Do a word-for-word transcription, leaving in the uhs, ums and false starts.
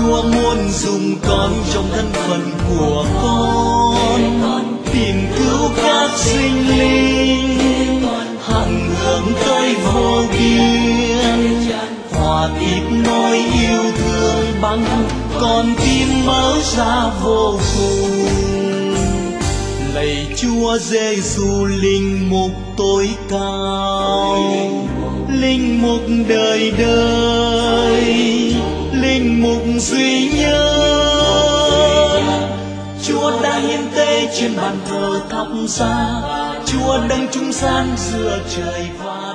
Chúa muốn dùng con trong thân phận của con, tìm cứu các sinh linh, hằng hướng tới vô biên, hòa tiếp nỗi yêu thương bằng con tim mở ra vô cùng. Lạy Chúa Giêsu linh mục tối cao, linh mục đời đời, linh mục duy nhất. Chúa đã hiến tế trên bàn thờ thắp sáng, Chúa đấng chúng gian giữa trời và